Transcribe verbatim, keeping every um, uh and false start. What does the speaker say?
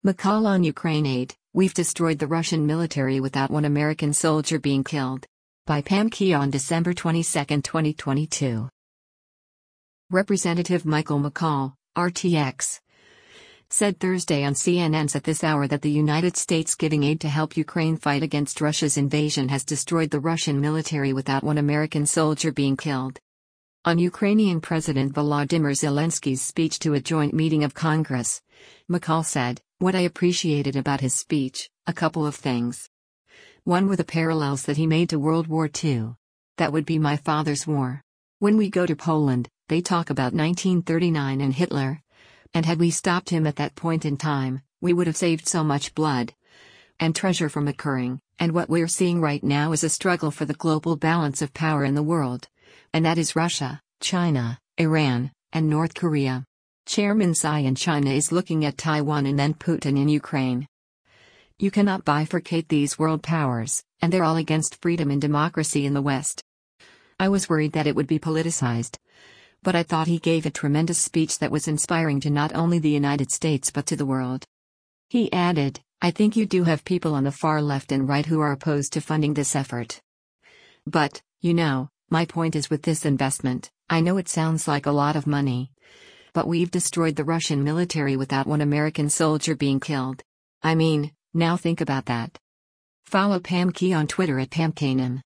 McCall on Ukraine aid, we've destroyed the Russian military without one American soldier being killed. By Pam Key on December twenty-second, twenty twenty-two. Representative Michael McCaul, R T X, said Thursday on C N N's At This Hour that the United States giving aid to help Ukraine fight against Russia's invasion has destroyed the Russian military without one American soldier being killed. On Ukrainian President Volodymyr Zelensky's speech to a joint meeting of Congress, McCaul said, "What I appreciated about his speech, a couple of things. One were the parallels that he made to World War Two. That would be my father's war. When we go to Poland, they talk about nineteen thirty-nine and Hitler. And had we stopped him at that point in time, we would have saved so much blood and treasure from occurring, and what we're seeing right now is a struggle for the global balance of power in the world. And that is Russia, China, Iran, and North Korea. Chairman Tsai in China is looking at Taiwan and then Putin in Ukraine. You cannot bifurcate these world powers, and they're all against freedom and democracy in the West." I was worried that it would be politicized. But I thought he gave a tremendous speech that was inspiring to not only the United States but to the world. He added, "I think you do have people on the far left and right who are opposed to funding this effort. But, you know, my point is with this investment, I know it sounds like a lot of money. But we've destroyed the Russian military without one American soldier being killed. I mean, now think about that." Follow Pam Key on Twitter at Pam Kanem.